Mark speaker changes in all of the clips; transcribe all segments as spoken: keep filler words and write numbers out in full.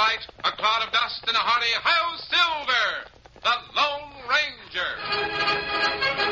Speaker 1: light, a cloud of dust, and a hearty Hi-Yo Silver, the Lone Ranger.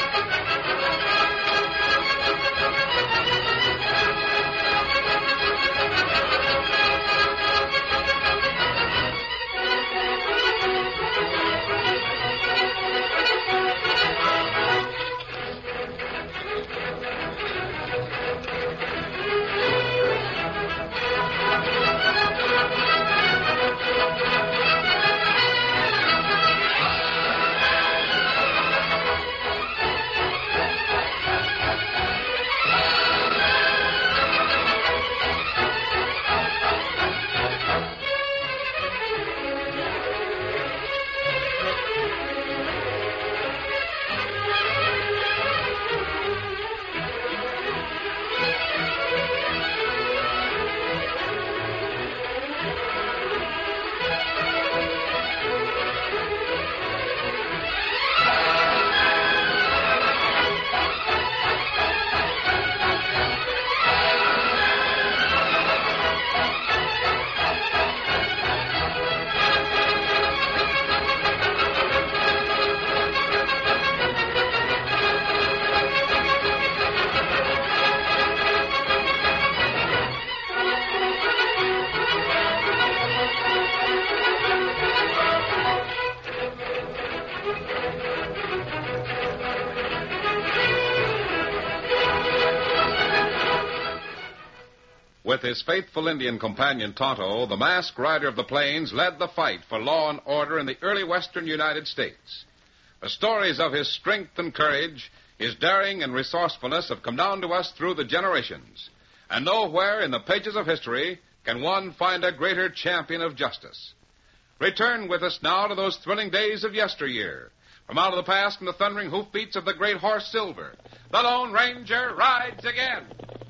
Speaker 1: With his faithful Indian companion, Tonto, the masked rider of the plains led the fight for law and order in the early western United States. The stories of his strength and courage, his daring and resourcefulness have come down to us through the generations. And nowhere in the pages of history can one find a greater champion of justice. Return with us now to those thrilling days of yesteryear. From out of the past and the thundering hoofbeats of the great horse Silver, the Lone Ranger rides again.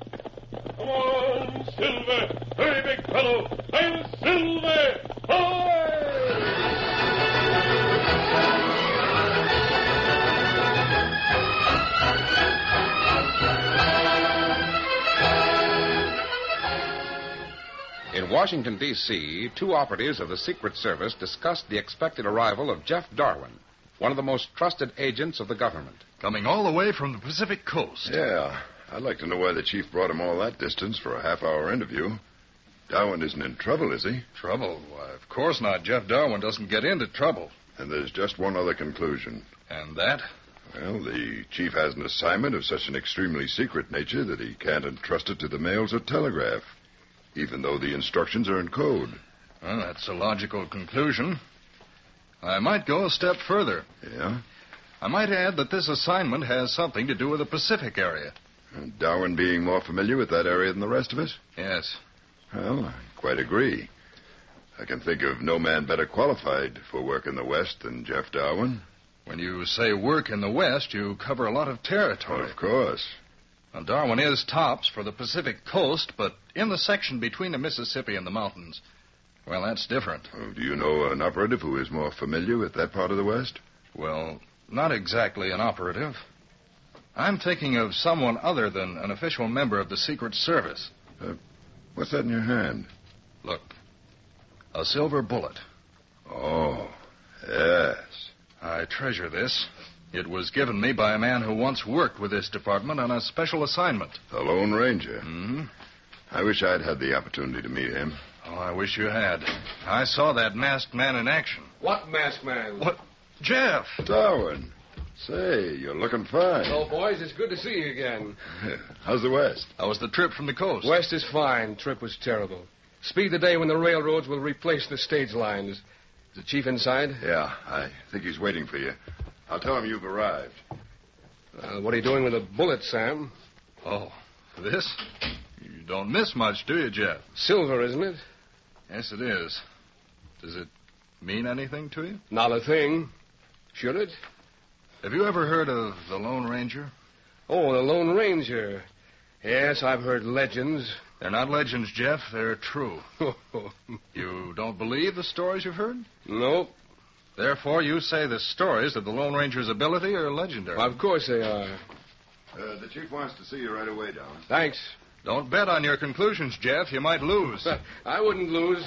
Speaker 2: Come on, Silver! Hurry, big fellow! I'm Silver! Ahoy!
Speaker 1: In Washington, D C, two operatives of the Secret Service discussed the expected arrival of Jeff Darwin, one of the most trusted agents of the government.
Speaker 3: Coming all the way from the Pacific coast.
Speaker 4: Yeah. I'd like to know why the chief brought him all that distance for a half-hour interview. Darwin isn't in trouble, is he?
Speaker 3: Trouble? Why, of course not. Jeff Darwin doesn't get into trouble.
Speaker 4: And there's just one other conclusion.
Speaker 3: And that?
Speaker 4: Well, the chief has an assignment of such an extremely secret nature that he can't entrust it to the mails or telegraph, even though the instructions are in code.
Speaker 3: Well, that's a logical conclusion. I might go a step further.
Speaker 4: Yeah?
Speaker 3: I might add that this assignment has something to do with the Pacific area.
Speaker 4: And Darwin being more familiar with that area than the rest of us?
Speaker 3: Yes.
Speaker 4: Well, I quite agree. I can think of no man better qualified for work in the West than Jeff Darwin.
Speaker 3: When you say work in the West, you cover a lot of territory.
Speaker 4: Of course.
Speaker 3: Now, Darwin is tops for the Pacific coast, but in the section between the Mississippi and the mountains, well, that's different.
Speaker 4: Oh, do you know an operative who is more familiar with that part of the West?
Speaker 3: Well, not exactly an operative. I'm thinking of someone other than an official member of the Secret Service.
Speaker 4: Uh, what's that in your hand?
Speaker 3: Look, a silver bullet.
Speaker 4: Oh, yes.
Speaker 3: I treasure this. It was given me by a man who once worked with this department on a special assignment.
Speaker 4: The Lone Ranger?
Speaker 3: Mm-hmm.
Speaker 4: I wish I'd had the opportunity to meet him.
Speaker 3: Oh, I wish you had. I saw that masked man in action.
Speaker 5: What masked man?
Speaker 3: What? Jeff!
Speaker 4: Darwin. Say, you're looking fine.
Speaker 5: Hello, boys. It's good to see you again.
Speaker 4: How's the West?
Speaker 3: How was the trip from the coast?
Speaker 5: West is fine. Trip was terrible. Speed the day when the railroads will replace the stage lines. Is the chief inside?
Speaker 4: Yeah, I think he's waiting for you. I'll tell him you've arrived.
Speaker 5: Uh, what are you doing with a bullet, Sam?
Speaker 3: Oh, this? You don't miss much, do you, Jeff?
Speaker 5: Silver, isn't it?
Speaker 3: Yes, it is. Does it mean anything to you?
Speaker 5: Not a thing. Should it?
Speaker 3: Have you ever heard of the Lone Ranger?
Speaker 5: Oh, the Lone Ranger. Yes, I've heard legends.
Speaker 3: They're not legends, Jeff. They're true. You don't believe the stories you've heard?
Speaker 5: Nope.
Speaker 3: Therefore, you say the stories of the Lone Ranger's ability are legendary.
Speaker 5: Well, of course they are.
Speaker 4: Uh, the chief wants to see you right away, Darwin.
Speaker 5: Thanks.
Speaker 3: Don't bet on your conclusions, Jeff. You might lose.
Speaker 5: I wouldn't lose.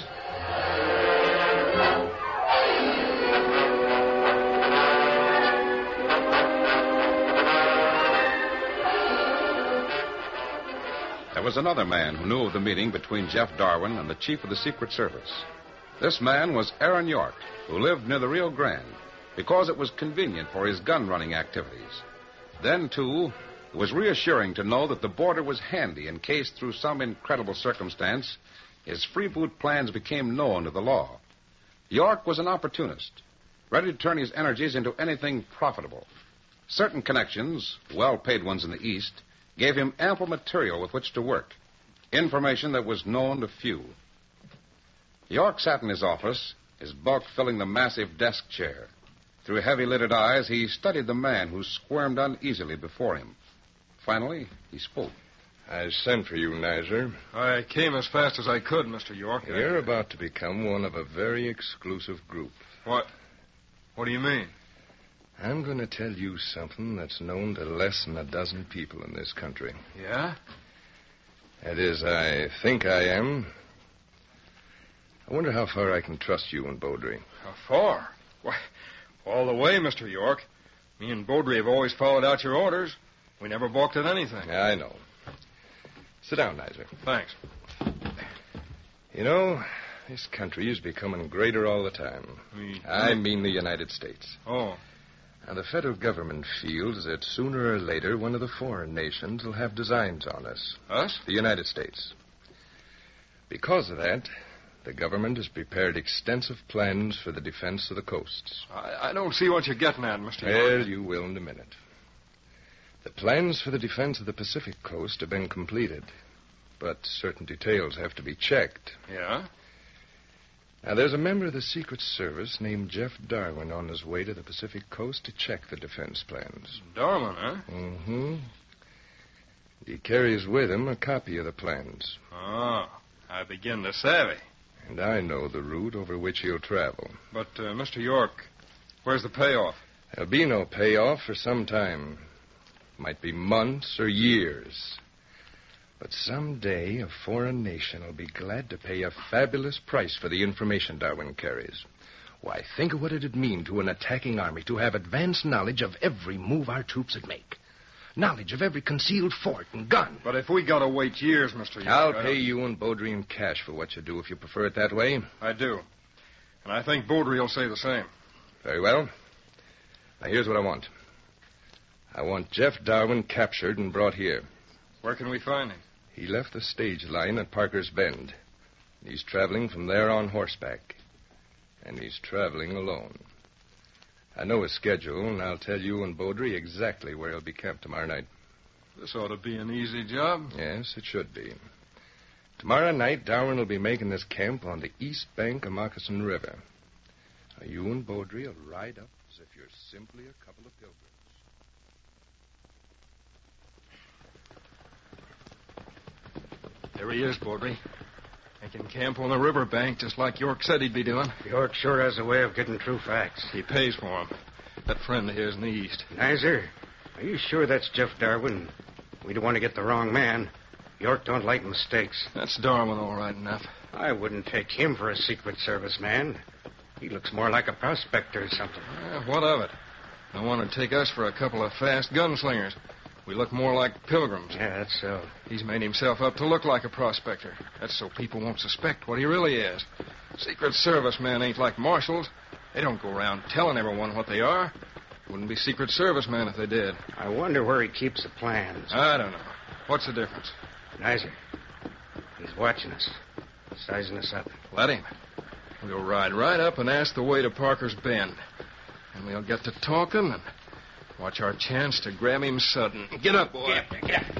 Speaker 1: There was another man who knew of the meeting between Jeff Darwin and the chief of the Secret Service. This man was Aaron York, who lived near the Rio Grande because it was convenient for his gun-running activities. Then, too, it was reassuring to know that the border was handy in case, through some incredible circumstance, his freeboot plans became known to the law. York was an opportunist, ready to turn his energies into anything profitable. Certain connections, well-paid ones in the East, gave him ample material with which to work, information that was known to few. York sat in his office, his bulk filling the massive desk chair. Through heavy-lidded eyes, he studied the man who squirmed uneasily before him. Finally, he spoke.
Speaker 3: I sent for you, Nizer.
Speaker 5: I came as fast as I could, Mister York.
Speaker 3: You're about to become one of a very exclusive group.
Speaker 5: What? What do you mean?
Speaker 3: I'm going to tell you something that's known to less than a dozen people in this country.
Speaker 5: Yeah?
Speaker 3: That is, I think I am. I wonder how far I can trust you and Beaudry.
Speaker 5: How far? Why, all the way, Mister York. Me and Beaudry have always followed out your orders. We never balked at anything.
Speaker 3: I know. Sit down, Nizer.
Speaker 5: Thanks.
Speaker 3: You know, this country is becoming greater all the time.
Speaker 5: We...
Speaker 3: I mean the United States.
Speaker 5: Oh.
Speaker 3: Now, the federal government feels that sooner or later one of the foreign nations will have designs on us.
Speaker 5: Us?
Speaker 3: The United States. Because of that, the government has prepared extensive plans for the defense of the coasts.
Speaker 5: I, I don't see what you're getting at, Mister
Speaker 3: Well,
Speaker 5: York.
Speaker 3: you will in a minute. The plans for the defense of the Pacific coast have been completed, but certain details have to be checked.
Speaker 5: Yeah?
Speaker 3: Now, there's a member of the Secret Service named Jeff Darwin on his way to the Pacific coast to check the defense plans.
Speaker 5: Darwin, huh?
Speaker 3: Mm-hmm. He carries with him a copy of the plans.
Speaker 5: Oh, I begin to savvy.
Speaker 3: And I know the route over which he'll travel.
Speaker 5: But, uh, Mister York, where's the payoff?
Speaker 3: There'll be no payoff for some time. Might be months or years. But someday a foreign nation will be glad to pay a fabulous price for the information Darwin carries. Why, think of what it'd mean to an attacking army to have advanced knowledge of every move our troops would make. Knowledge of every concealed fort and gun.
Speaker 5: But if we gotta wait years, Mister York...
Speaker 3: I'll
Speaker 5: I
Speaker 3: pay
Speaker 5: don't-
Speaker 3: you and Beaudry in cash for what you do if you prefer it that way.
Speaker 5: I do. And I think Beaudry will say the same.
Speaker 3: Very well. Now, here's what I want. I want Jeff Darwin captured and brought here.
Speaker 5: Where can we find him?
Speaker 3: He left the stage line at Parker's Bend. He's traveling from there on horseback. And he's traveling alone. I know his schedule, and I'll tell you and Beaudry exactly where he'll be camped tomorrow night.
Speaker 5: This ought to be an easy job.
Speaker 3: Yes, it should be. Tomorrow night, Darwin will be making his camp on the east bank of Moccasin River. Now, you and Beaudry will ride up as if you're simply a couple of pilgrims.
Speaker 5: There he is, Beaudry. Making camp on the riverbank, just like York said he'd be doing.
Speaker 6: York sure has a way of getting true facts.
Speaker 5: He pays for them. That friend of his in the east.
Speaker 6: Nizer, are you sure that's Jeff Darwin? We don't want to get the wrong man. York don't like mistakes.
Speaker 5: That's Darwin, all right enough.
Speaker 6: I wouldn't take him for a Secret Service man. He looks more like a prospector or something.
Speaker 5: Well, what of it? Don't want to take us for a couple of fast gunslingers. We look more like pilgrims.
Speaker 6: Yeah, that's so.
Speaker 5: He's made himself up to look like a prospector. That's so people won't suspect what he really is. Secret Service men ain't like marshals. They don't go around telling everyone what they are. Wouldn't be Secret Service men if they did.
Speaker 6: I wonder where he keeps the plans.
Speaker 5: I don't know. What's the difference?
Speaker 6: Nizer, he's watching us, sizing us up.
Speaker 5: Let him. We'll ride right up and ask the way to Parker's Bend. And we'll get to talking and watch our chance to grab him sudden. Get up, boy.
Speaker 6: Get up, get up.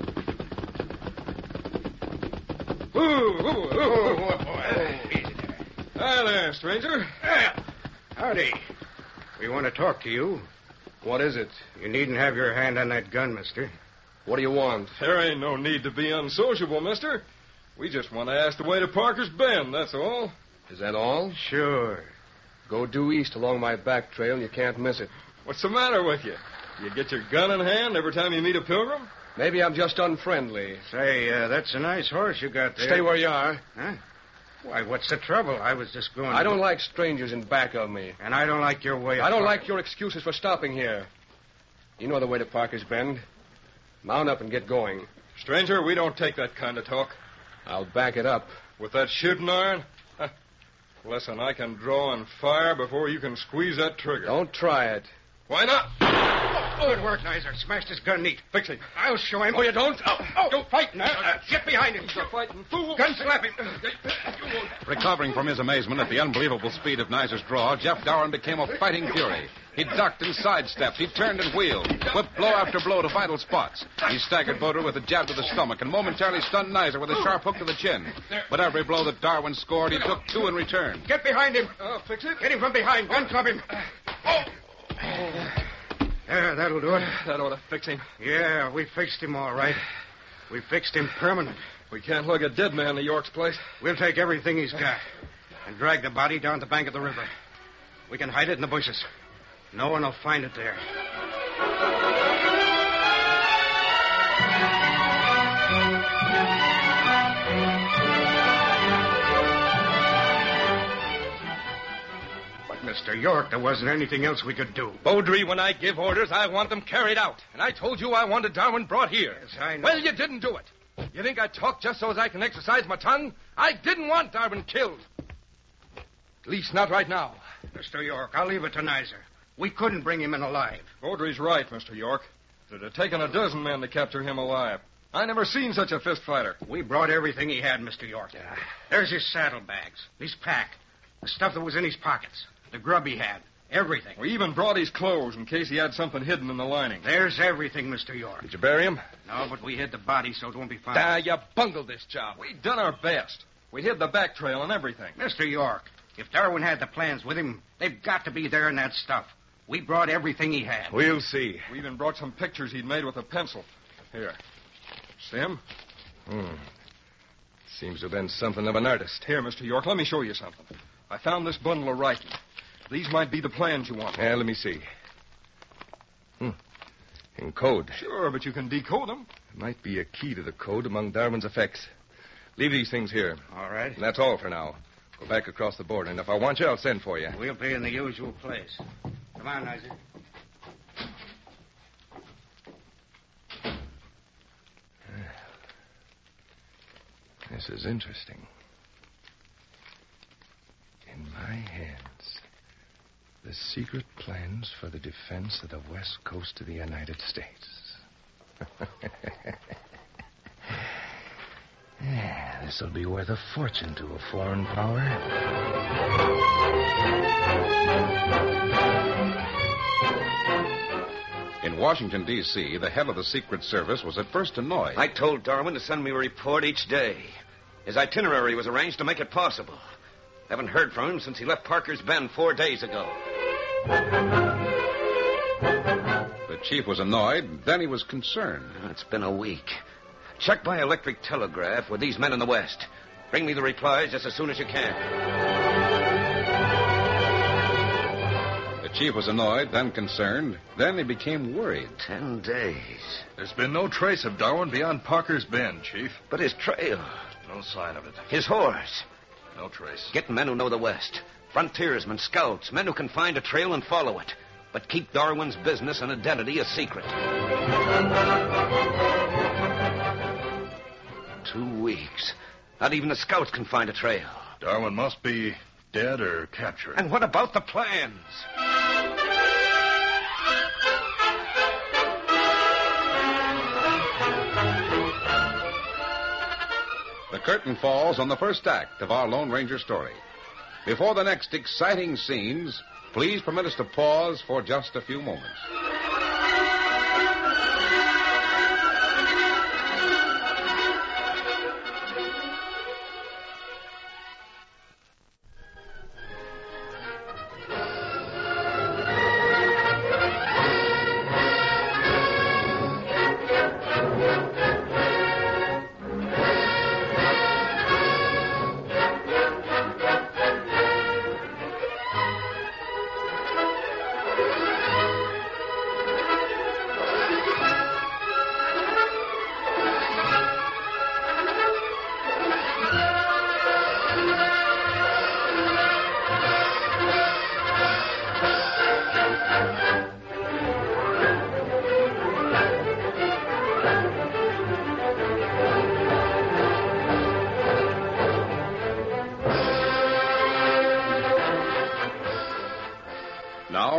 Speaker 5: Ooh, ooh, ooh, ooh.
Speaker 6: Oh, boy. Easy there.
Speaker 5: Hi there, stranger.
Speaker 6: Ah, howdy. We want to talk to you.
Speaker 5: What is it?
Speaker 6: You needn't have your hand on that gun, mister.
Speaker 5: What do you want? There ain't no need to be unsociable, mister. We just want to ask the way to Parker's Bend, that's all. Is that all?
Speaker 6: Sure.
Speaker 5: Go due east along my back trail and you can't miss it. What's the matter with you? You get your gun in hand every time you meet a pilgrim?
Speaker 3: Maybe I'm just unfriendly.
Speaker 6: Say, uh, that's a nice horse you got there.
Speaker 3: Stay where you are.
Speaker 6: Huh? Why, what's the trouble? I was just going...
Speaker 3: I don't like strangers in back of me.
Speaker 6: And I don't like your way of...
Speaker 3: I don't
Speaker 6: talking.
Speaker 3: like your excuses for stopping here. You know the way to Parker's Bend. Mount up and get going.
Speaker 5: Stranger, we don't take that kind of talk.
Speaker 3: I'll back it up.
Speaker 5: With that shooting iron? Huh. Listen, I can draw and fire before you can squeeze that trigger.
Speaker 3: Don't try it.
Speaker 5: Why not?
Speaker 6: Good work, Nizer. Smashed his gun neat.
Speaker 5: Fix it.
Speaker 6: I'll show him.
Speaker 3: Oh, you don't?
Speaker 6: Oh, oh. Don't fight now. Uh, get behind him.
Speaker 5: He's a fighting fool.
Speaker 6: Gun slap him.
Speaker 1: Recovering from his amazement at the unbelievable speed of Nizer's draw, Jeff Darwin became a fighting fury. He ducked and sidestepped. He turned and wheeled, whipped blow after blow to vital spots. He staggered Boder with a jab to the stomach and momentarily stunned Nizer with a sharp hook to the chin. But every blow that Darwin scored, he took two in return.
Speaker 6: Get behind him.
Speaker 5: Oh, fix it.
Speaker 6: Get him from behind. Gun club him. Oh. There, that'll do it.
Speaker 5: That ought to fix him.
Speaker 6: Yeah, we fixed him all right. We fixed him permanent.
Speaker 5: We can't lug a dead man to York's place.
Speaker 6: We'll take everything he's got and drag the body down the bank of the river. We can hide it in the bushes. No one will find it there. But, Mister York, there wasn't anything else we could do.
Speaker 3: Beaudry, when I give orders, I want them carried out. And I told you I wanted Darwin brought here.
Speaker 6: Yes, I know.
Speaker 3: Well, you didn't do it. You think I talk just so as I can exercise my tongue? I didn't want Darwin killed. At least not right now.
Speaker 6: Mister York, I'll leave it to Nizer. We couldn't bring him in alive.
Speaker 5: Beaudry's right, Mister York. It'd have taken a dozen men to capture him alive. I never seen such a fist fighter.
Speaker 6: We brought everything he had, Mister York. There's his saddlebags, his pack, the stuff that was in his pockets, the grub he had, everything.
Speaker 5: We even brought his clothes in case he had something hidden in the lining.
Speaker 6: There's everything, Mister York.
Speaker 3: Did you bury him?
Speaker 6: No, but we hid the body so it won't be found.
Speaker 3: Ah, you bungled this job.
Speaker 5: We done our best. We hid the back trail and everything.
Speaker 6: Mister York, if Darwin had the plans with him, they've got to be there in that stuff. We brought everything he had.
Speaker 3: We'll see.
Speaker 5: We even brought some pictures he'd made with a pencil. Here. See him?
Speaker 3: Hmm. Seems to have been something of an artist.
Speaker 5: Here, Mister York, let me show you something. I found this bundle of writing. These might be the plans you want.
Speaker 3: Yeah, let me see. Hmm. In code.
Speaker 5: Sure, but you can decode them.
Speaker 3: Might be a key to the code among Darwin's effects. Leave these things here.
Speaker 6: All right.
Speaker 3: And that's all for now. Go back across the border, and if I want you, I'll send for you.
Speaker 6: We'll be in the usual place. Come on, Nizer.
Speaker 3: This is interesting. In my hands, the secret plans for the defense of the west coast of the United States. Yeah, this'll be worth a fortune to a foreign power.
Speaker 1: In Washington, D C, the head of the Secret Service was at first annoyed.
Speaker 7: I told Darwin to send me a report each day. His itinerary was arranged to make it possible. Haven't heard from him since he left Parker's Bend four days ago.
Speaker 1: The chief was annoyed, then he was concerned.
Speaker 7: It's been a week. Check by electric telegraph with these men in the West. Bring me the replies just as soon as you can.
Speaker 1: The chief was annoyed, then concerned, then he became worried.
Speaker 7: Ten days.
Speaker 8: There's been no trace of Darwin beyond Parker's Bend, Chief.
Speaker 7: But his trail.
Speaker 8: No sign of it.
Speaker 7: His horse.
Speaker 8: No trace.
Speaker 7: Get men who know the West. Frontiersmen, scouts, men who can find a trail and follow it. But keep Darwin's business and identity a secret. Two weeks. Not even the scouts can find a trail.
Speaker 8: Darwin must be dead or captured.
Speaker 7: And what about the plans?
Speaker 1: The curtain falls on the first act of our Lone Ranger story. Before the next exciting scenes, please permit us to pause for just a few moments.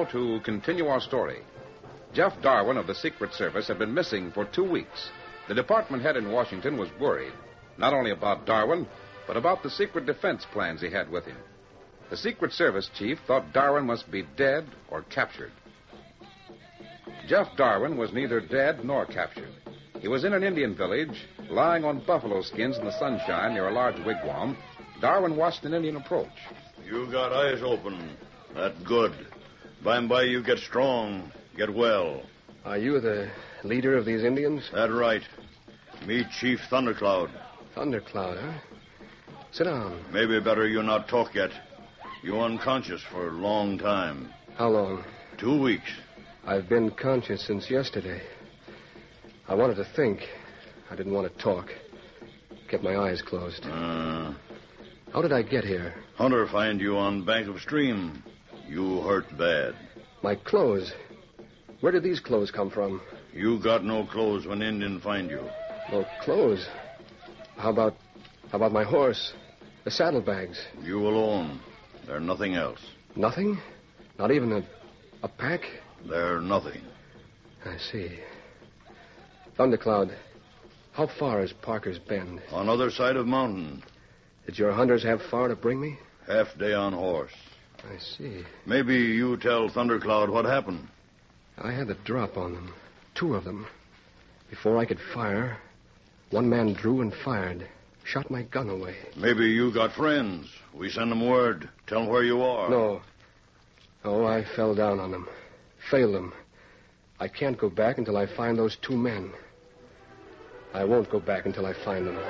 Speaker 1: to continue our story. Jeff Darwin of the Secret Service had been missing for two weeks. The department head in Washington was worried, not only about Darwin, but about the secret defense plans he had with him. The Secret Service chief thought Darwin must be dead or captured. Jeff Darwin was neither dead nor captured. He was in an Indian village, lying on buffalo skins in the sunshine near a large wigwam. Darwin watched an Indian approach.
Speaker 9: You got eyes open. That's good. By and by you get strong, get well.
Speaker 10: Are you the leader of these Indians?
Speaker 9: That's right. Meet Chief Thundercloud.
Speaker 10: Thundercloud, huh? Sit down.
Speaker 9: Maybe better you not talk yet. You unconscious for a long time.
Speaker 10: How long?
Speaker 9: Two weeks.
Speaker 10: I've been conscious since yesterday. I wanted to think. I didn't want to talk. Kept my eyes closed.
Speaker 9: Uh,
Speaker 10: How did I get here?
Speaker 9: Hunter find you on bank of stream. You hurt bad.
Speaker 10: My clothes. Where did these clothes come from?
Speaker 9: You got no clothes when Indian find you.
Speaker 10: No clothes? How about... How about my horse? The saddlebags?
Speaker 9: You alone. They're nothing else.
Speaker 10: Nothing? Not even a... a pack?
Speaker 9: They're nothing.
Speaker 10: I see. Thundercloud, how far is Parker's Bend?
Speaker 9: On other side of mountain.
Speaker 10: Did your hunters have far to bring me?
Speaker 9: Half day on horse.
Speaker 10: I see.
Speaker 9: Maybe you tell Thundercloud what happened.
Speaker 10: I had the drop on them. Two of them. Before I could fire, one man drew and fired. Shot my gun away.
Speaker 9: Maybe you got friends. We send them word. Tell them where you are.
Speaker 10: No. Oh, I fell down on them. Failed them. I can't go back until I find those two men. I won't go back until I find them.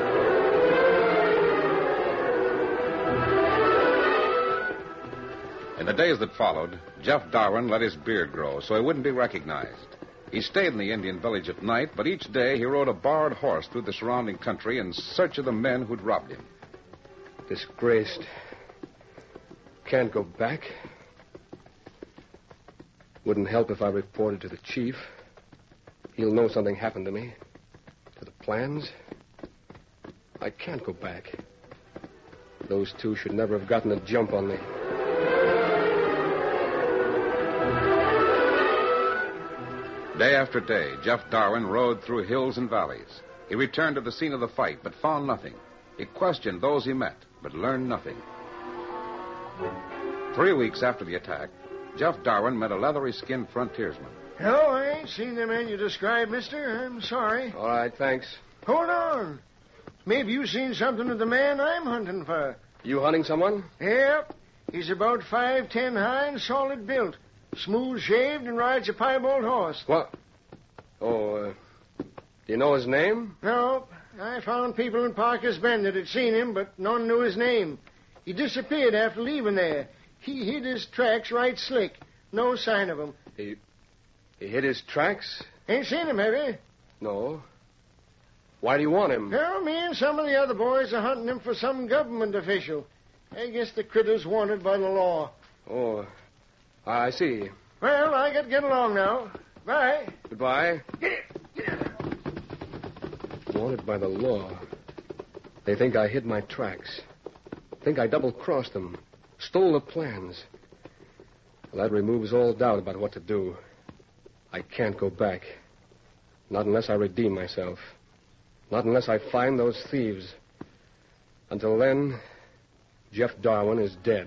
Speaker 1: In the days that followed, Jeff Darwin let his beard grow so he wouldn't be recognized. He stayed in the Indian village at night, but each day he rode a borrowed horse through the surrounding country in search of the men who'd robbed him.
Speaker 10: Disgraced. Can't go back. Wouldn't help if I reported to the chief. He'll know something happened to me. To the plans. I can't go back. Those two should never have gotten a jump on me.
Speaker 1: Day after day, Jeff Darwin rode through hills and valleys. He returned to the scene of the fight, but found nothing. He questioned those he met, but learned nothing. Three weeks after the attack, Jeff Darwin met a leathery-skinned frontiersman.
Speaker 11: No, I ain't seen the man you described, mister. I'm sorry.
Speaker 10: All right, thanks.
Speaker 11: Hold on. Maybe you seen something of the man I'm hunting for.
Speaker 10: You hunting someone?
Speaker 11: Yep. He's about five ten high and solid built. Smooth-shaved and rides a piebald horse.
Speaker 10: What? Oh, uh, do you know his name?
Speaker 11: No. I found people in Parker's Bend that had seen him, but none knew his name. He disappeared after leaving there. He hid his tracks right slick. No sign of him.
Speaker 10: He... he hid his tracks?
Speaker 11: Ain't seen him, have you?
Speaker 10: No. Why do you want him?
Speaker 11: Well, me and some of the other boys are hunting him for some government official. I guess the critter's wanted by the law.
Speaker 10: Oh, I see.
Speaker 11: Well, I got to get along now. Bye.
Speaker 10: Goodbye. Wanted by the law. They think I hid my tracks. Think I double-crossed them. Stole the plans. Well, that removes all doubt about what to do. I can't go back. Not unless I redeem myself. Not unless I find those thieves. Until then, Jeff Darwin is dead.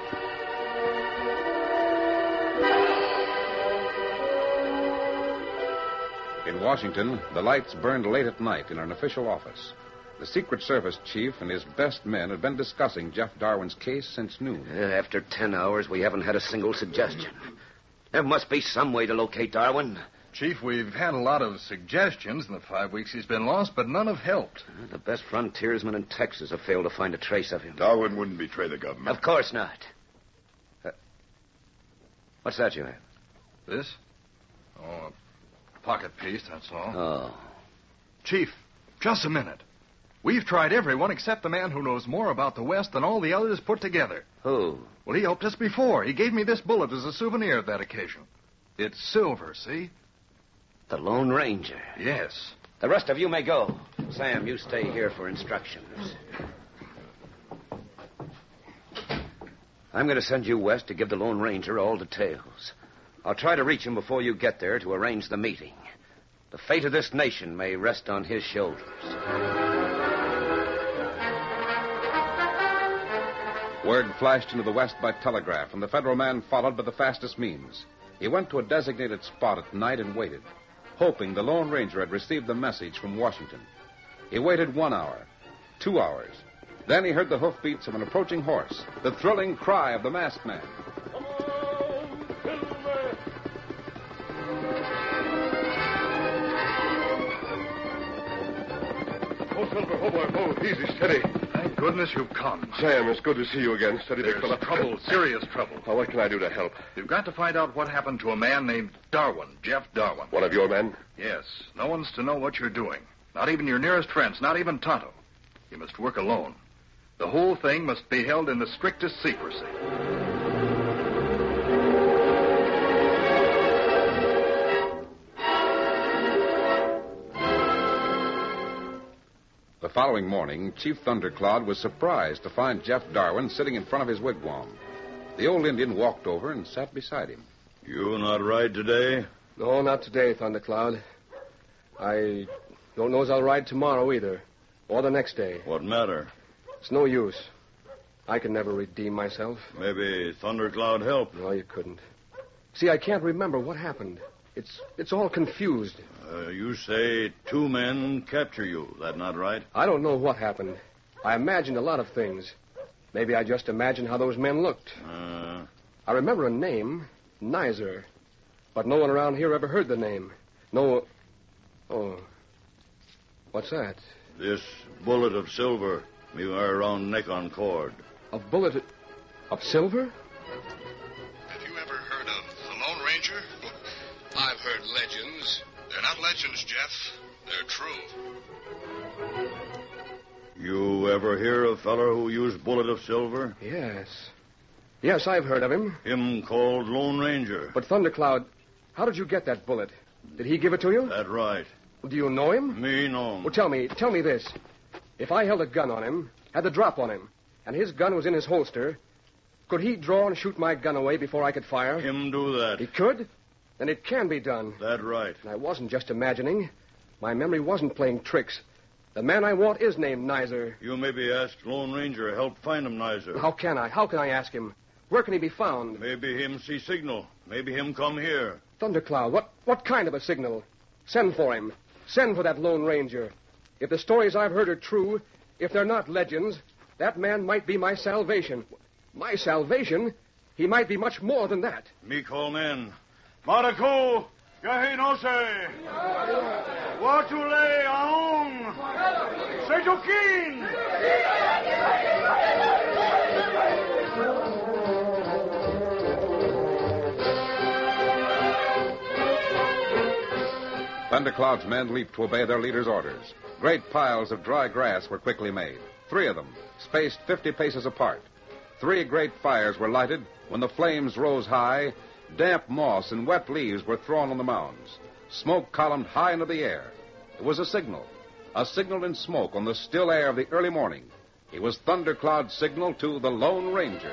Speaker 1: In Washington, the lights burned late at night in an official office. The Secret Service chief and his best men had been discussing Jeff Darwin's case since noon.
Speaker 7: Uh, after ten hours, we haven't had a single suggestion. There must be some way to locate Darwin.
Speaker 8: Chief, we've had a lot of suggestions in the five weeks he's been lost, but none have helped.
Speaker 7: Uh, the best frontiersmen in Texas have failed to find a trace of him.
Speaker 4: Darwin wouldn't betray the government.
Speaker 7: Of course not. Uh, what's that you have?
Speaker 8: This? Oh, a pocket piece, that's all.
Speaker 7: Oh.
Speaker 8: Chief, just a minute. We've tried everyone except the man who knows more about the West than all the others put together.
Speaker 7: Who?
Speaker 8: Well, he helped us before. He gave me this bullet as a souvenir of that occasion. It's silver, see?
Speaker 7: The Lone Ranger.
Speaker 8: Yes.
Speaker 7: The rest of you may go. Sam, you stay here for instructions. I'm going to send you west to give the Lone Ranger all details. I'll try to reach him before you get there to arrange the meeting. The fate of this nation may rest on his shoulders.
Speaker 1: Word flashed into the west by telegraph, and the federal man followed by the fastest means. He went to a designated spot at night and waited, hoping the Lone Ranger had received the message from Washington. He waited one hour, two hours. Then he heard the hoofbeats of an approaching horse, the thrilling cry of the masked man.
Speaker 2: Come on, Silver!
Speaker 12: Oh, Silver, oh, boy, oh, easy, steady.
Speaker 8: Thank goodness you've come.
Speaker 12: Sam, it's good to see you again. Steady there,
Speaker 8: There's
Speaker 12: fella.
Speaker 8: trouble, serious trouble.
Speaker 12: Now, what can I do to help?
Speaker 8: You've got to find out what happened to a man named Darwin, Jeff Darwin.
Speaker 12: One of your men?
Speaker 8: Yes. No one's to know what you're doing. Not even your nearest friends, not even Tonto. You must work alone. The whole thing must be held in the strictest secrecy.
Speaker 1: The following morning, Chief Thundercloud was surprised to find Jeff Darwin sitting in front of his wigwam. The old Indian walked over and sat beside him.
Speaker 9: You not ride today?
Speaker 10: No, not today, Thundercloud. I don't know as I'll ride tomorrow either, or the next day.
Speaker 9: What matter?
Speaker 10: It's no use. I can never redeem myself.
Speaker 9: Maybe Thundercloud helped.
Speaker 10: No, you couldn't. See, I can't remember what happened. It's it's all confused.
Speaker 9: Uh, you say two men capture you. That not right?
Speaker 10: I don't know what happened. I imagined a lot of things. Maybe I just imagined how those men looked.
Speaker 9: Uh,
Speaker 10: I remember a name, Nizer. But no one around here ever heard the name. No... Oh. What's that?
Speaker 9: this bullet of silver me wear around neck on cord.
Speaker 10: A bullet of silver?
Speaker 13: Have you ever heard of the Lone Ranger? I've heard legends. They're not legends, Jeff. They're true.
Speaker 9: You ever hear of a feller who used bullet of silver?
Speaker 10: Yes. Yes, I've heard of him.
Speaker 9: Him called Lone Ranger.
Speaker 10: But Thundercloud, how did you get that bullet? Did he give it to you?
Speaker 9: That right.
Speaker 10: Do you know him?
Speaker 9: Me know him.
Speaker 10: Well, tell me, tell me this. If I held a gun on him, had the drop on him, and his gun was in his holster, could he draw and shoot my gun away before I could fire?
Speaker 9: Him do that.
Speaker 10: He could? Then it can be done.
Speaker 9: That right.
Speaker 10: And I wasn't just imagining. My memory wasn't playing tricks. The man I want is named Nizer.
Speaker 9: You maybe ask Lone Ranger help find him, Nizer.
Speaker 10: How can I? How can I ask him? Where can he be found?
Speaker 9: Maybe him see signal. Maybe him come here.
Speaker 10: Thundercloud, what, what kind of a signal? Send for him. Send for that Lone Ranger. If the stories I've heard are true, if they're not legends, that man might be my salvation. My salvation? He might be much more than that.
Speaker 9: Me call men. Maraco, yahi no se. What to lay on? Say to king.
Speaker 1: Thundercloud's men leaped to obey their leader's orders. Great piles of dry grass were quickly made. Three of them, spaced fifty paces apart. Three great fires were lighted. When the flames rose high, damp moss and wet leaves were thrown on the mounds. Smoke columned high into the air. It was a signal. A signal in smoke on the still air of the early morning. It was Thundercloud's signal to the Lone Ranger.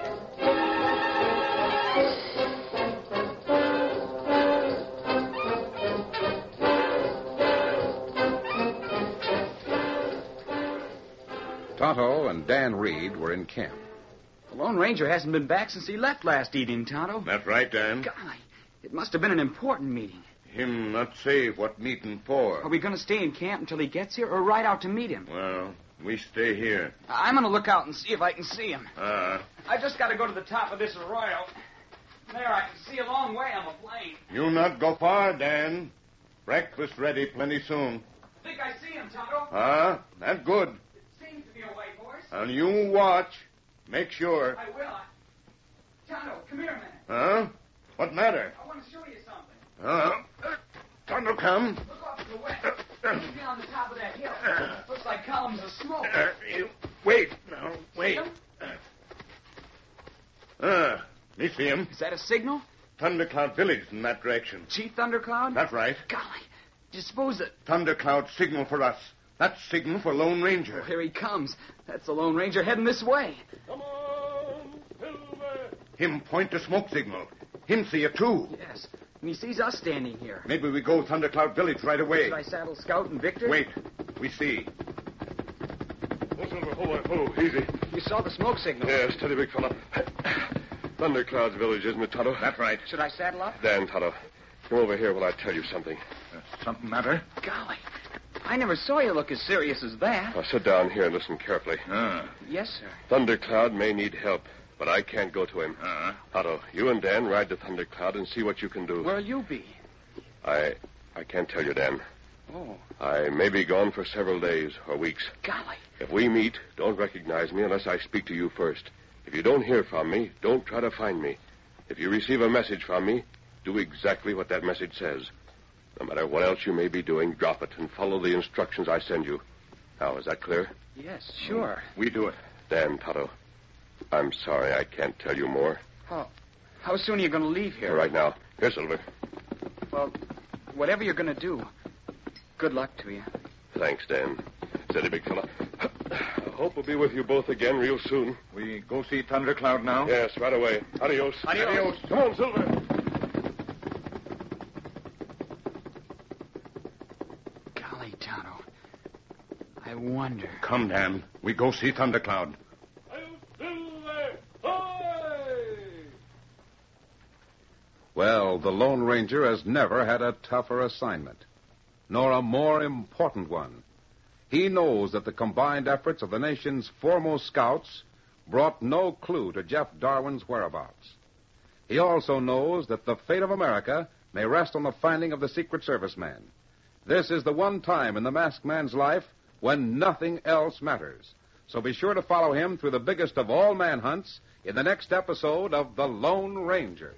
Speaker 1: Tonto and Dan Reed were in camp.
Speaker 14: The Lone Ranger hasn't been back since he left last evening, Tonto.
Speaker 15: That's right, Dan.
Speaker 14: Golly, it must have been an important meeting.
Speaker 15: Him not say what meeting for.
Speaker 14: Are we going to stay in camp until he gets here or ride out to meet him?
Speaker 15: Well, we stay here.
Speaker 14: I'm going to look out and see if I can see him.
Speaker 15: Uh,
Speaker 14: I just got to go to the top of this arroyo. There, I can see a long way on the plain.
Speaker 15: you not go far, Dan. Breakfast ready plenty soon.
Speaker 14: I think I see him, Tonto.
Speaker 15: Huh? That good.
Speaker 14: It seems to be a white horse.
Speaker 15: And you watch. Make sure.
Speaker 14: I will. I... Tonto, come here a minute.
Speaker 15: Huh? What matter?
Speaker 14: I want to show you something.
Speaker 15: Uh, Tonto, come.
Speaker 14: Look off to the west. He's been on the top of that hill. Looks like columns of smoke.
Speaker 15: Uh, you, wait. Now, wait.
Speaker 14: See him?
Speaker 15: Uh, me see him.
Speaker 14: Is that a signal?
Speaker 15: Thundercloud Village in that direction.
Speaker 14: Chief Thundercloud?
Speaker 15: That's right.
Speaker 14: Golly. Do you suppose that...
Speaker 15: Thundercloud signal for us. That's signal for Lone Ranger.
Speaker 14: Oh, here he comes. That's the Lone Ranger heading this way.
Speaker 2: Come on, Silver!
Speaker 15: Him point the smoke signal. Him see it, too.
Speaker 14: Yes. And he sees us standing here.
Speaker 15: Maybe we go Thundercloud Village right away.
Speaker 14: Should I saddle Scout and Victor?
Speaker 15: Wait. We see.
Speaker 12: Oh, Silver, oh, oh, easy.
Speaker 14: You saw the smoke signal.
Speaker 12: Yeah, steady, big fella. Thundercloud's village, isn't it, Tonto?
Speaker 15: That's right.
Speaker 14: Should I saddle up?
Speaker 12: Dan, Tonto, come over here while I tell you something.
Speaker 15: Uh, something matter?
Speaker 14: Golly. I never saw you look as serious as that.
Speaker 12: Now, sit down here and listen carefully.
Speaker 15: Ah.
Speaker 14: Yes, sir.
Speaker 12: Thundercloud may need help, but I can't go to him.
Speaker 15: Uh-huh.
Speaker 12: Otto, you and Dan ride to Thundercloud and see what you can do.
Speaker 14: Where'll you be?
Speaker 12: I I can't tell you, Dan.
Speaker 14: Oh.
Speaker 12: I may be gone for several days or weeks.
Speaker 14: Golly.
Speaker 12: If we meet, don't recognize me unless I speak to you first. If you don't hear from me, don't try to find me. If you receive a message from me, do exactly what that message says. No matter what else you may be doing, drop it and follow the instructions I send you. Now, is that clear?
Speaker 14: Yes, sure.
Speaker 15: We do it.
Speaker 12: Dan, Tonto, I'm sorry I can't tell you more.
Speaker 14: How, how soon are you going to leave here?
Speaker 12: Right now. Here, Silver.
Speaker 14: Well, whatever you're going to do, good luck to you.
Speaker 12: Thanks, Dan. Steady, big fella. I hope we'll be with you both again real soon.
Speaker 15: We go see Thundercloud now?
Speaker 12: Yes, right away. Adios.
Speaker 14: Adios. Adios.
Speaker 12: Come on, Silver.
Speaker 14: Golly, Tonto. I wonder.
Speaker 15: Come, Dan. We go see Thundercloud.
Speaker 1: Well, the Lone Ranger has never had a tougher assignment, nor a more important one. He knows that the combined efforts of the nation's foremost scouts brought no clue to Jeff Darwin's whereabouts. He also knows that the fate of America may rest on the finding of the Secret Service man. This is the one time in the masked man's life when nothing else matters. So be sure to follow him through the biggest of all manhunts in the next episode of The Lone Ranger.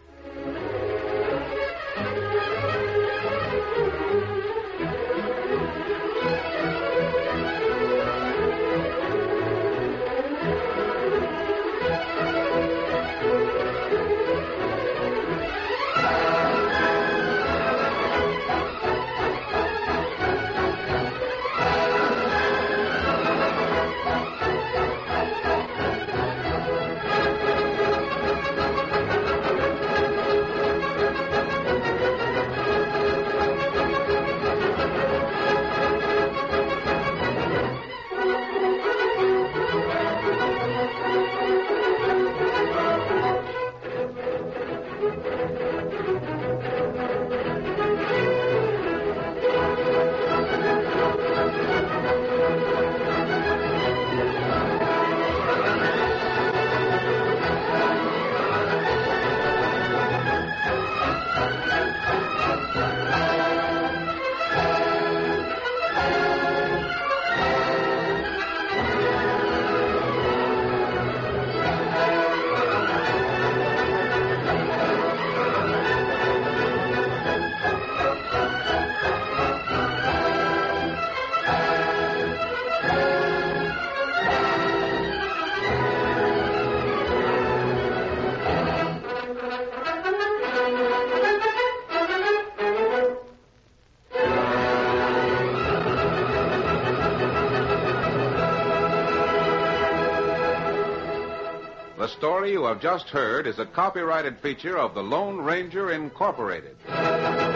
Speaker 1: The story you have just heard is a copyrighted feature of the Lone Ranger Incorporated.